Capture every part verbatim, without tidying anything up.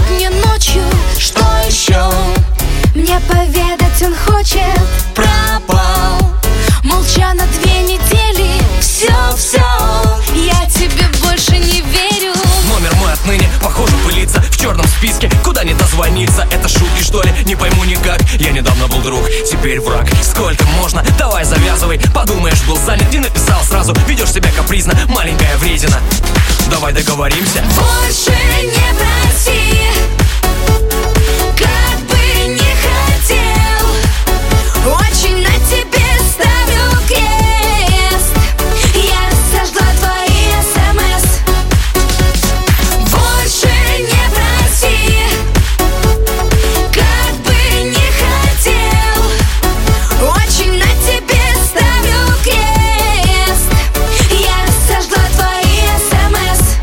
пишет мне ночью. Что еще мне поведать он хочет? Пропал, молча на две недели. Все, все, я тебе больше не верю. Номер мой отныне, похоже, пылится в черном списке, куда не дозвониться. Это шутки, что ли? Не пойму никак. Я недавно был друг, теперь враг. Сколько можно? Давай завязывай. Подумаешь, был занят, не написал сразу. Ведешь себя капризно, маленькая вредина. Давай договоримся. Больше не проси, как бы не хотел. Очень на тебе ставлю крест. Я сожгла твои смс. Больше не проси, как бы не хотел. Очень на тебе ставлю крест. Я сожгла твои смс.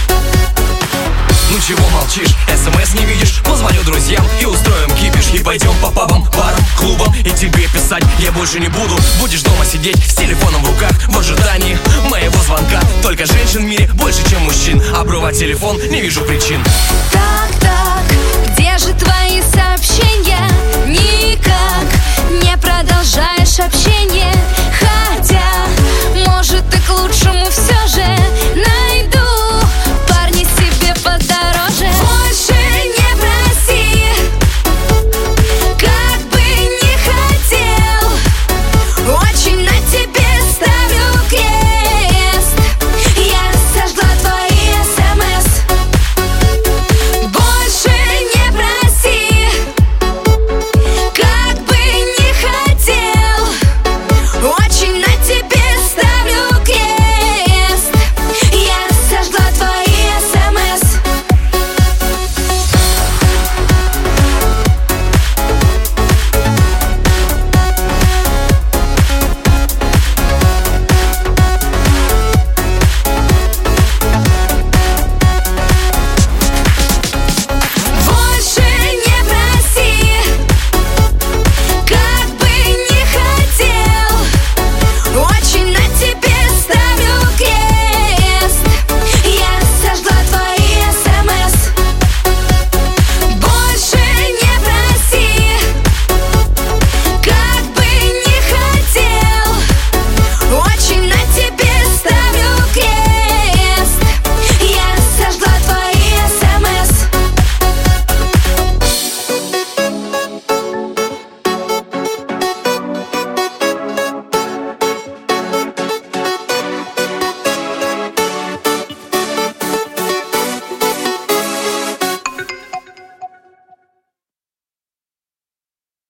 Ну чего молчишь? СМС не видишь? Позвоню друзьям и устроим кипиш. И пойдем по пабам, барам, клубам. И тебе писать я больше не буду. Будешь дома сидеть с телефоном в руках в ожидании моего звонка. Только женщин в мире больше, чем мужчин. Обрывать телефон не вижу причин. Так, так, где же твои сообщения? Никак